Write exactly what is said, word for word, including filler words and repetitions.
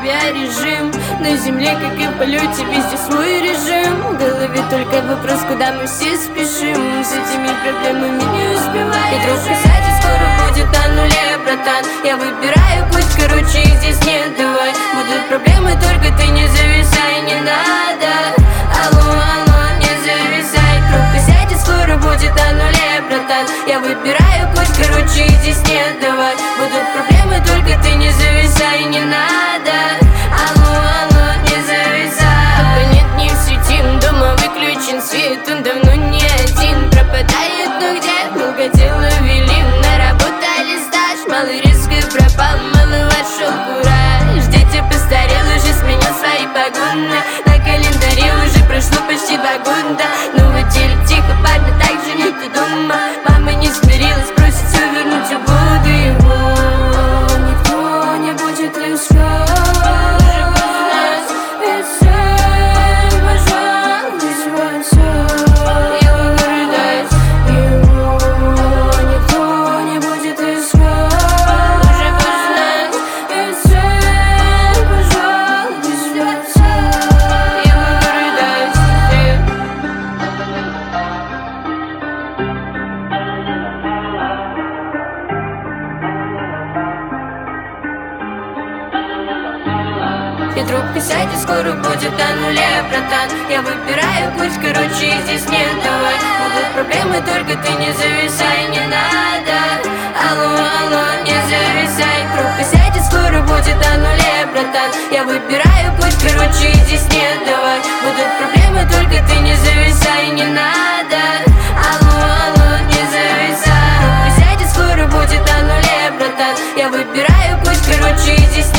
тебя режим на земле, как и в полете, везде свой режим. В голове только вопрос, куда мы все спешим. С этими проблемами не успеваем. И друг писать, и скоро будет на нуле, братан. Я выбираю путь, короче, их здесь нет, давай. Будут проблемы, только ты не зависай, не надо. Алло, алло, не зависай. Трубка сядет, скоро будет на нуле, братан. Я выбираю путь, короче, их здесь нет, давай. Будут проблемы, только ты не зависай, не надо. Алло, алло, не зависай. Абонент не светим, дома выключен свет. Он давно не один, пропадает, но где? Долго дело вели, наработали стаж. Малый резко пропал, малый вошел кураж. Дети постарел, уже сменил свои погоны. На календаре уже прошло почти два года. Но в отделе тихо, парня, так же нет и дома. Мама не смирилась, просит все вернуть в годы его. Никто не будет искать. И трубка сядет, скоро будет на нуле, братан. Я выбираю путь, короче, их здесь нет, давай. Будут проблемы, только ты не зависай, не надо. Алло, алло, не зависай. Трубка сядет, скоро будет на нуле, братан. Я выбираю путь, короче, их здесь нет, давай. Будут проблемы, только ты не зависай, не надо. Алло, алло, не зависай. Трубка сядет, скоро будет на нуле, братан. Я выбираю путь, короче, их здесь